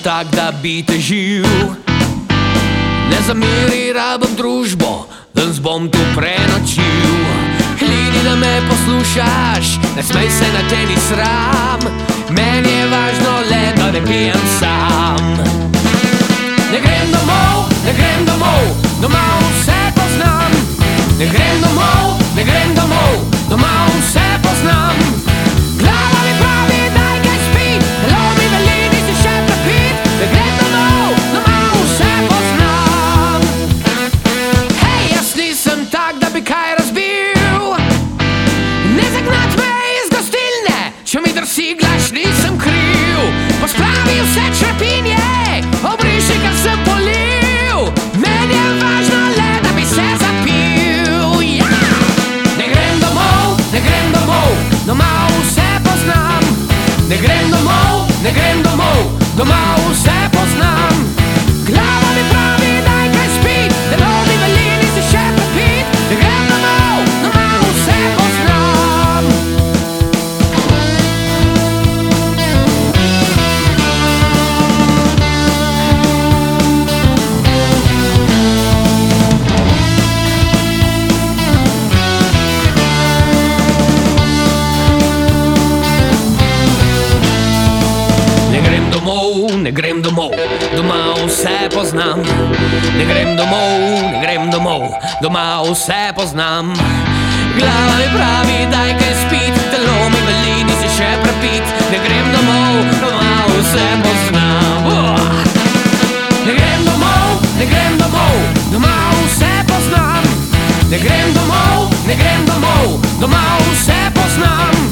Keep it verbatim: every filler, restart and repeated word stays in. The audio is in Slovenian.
tak, da bi te živ. Ne zameri, rabim družbo, danes bom tu prenočil. Hlini, da me poslušaš, ne smej se na te ni sram. Meni je važno le, da ne pijem sam. Ne grem domov, ne grem domov, doma vse poznam. Ne grem domov, ne grem domov, doma vse poznam. Glava mi pravi, daj kaj spi, telo mi veli, nisi še prepit. Ne grem domov, doma vse poznam. Hej, jaz nisem tak, da bi kaj razbil. Ne zagnat me iz gostilne, če mi drsi glas, nisem kriv. Pospravi vse črepinje, obriši, kar sem polil. Meni je važno le, da bi se zapil. Ja! Ne grem domov, ne grem domov, doma vse poznam. Ne grem domov, ne grem domov, doma vse poznam. Glava mi pravi, daj kaj spi, telo mi veli, nisi še prepit. Ne grem domov, doma vse poznam. Ne grem domov, doma vse poznam. Ne grem domov, ne grem domov, doma vse poznam. Glava mi pravi, daj kaj spit, telo mi veli, nisi še prepit. Ne grem domov, doma vse poznam. Ne grem domov, ne grem domov, doma vse poznam. Ne grem domov, ne grem domov, doma vse poznam.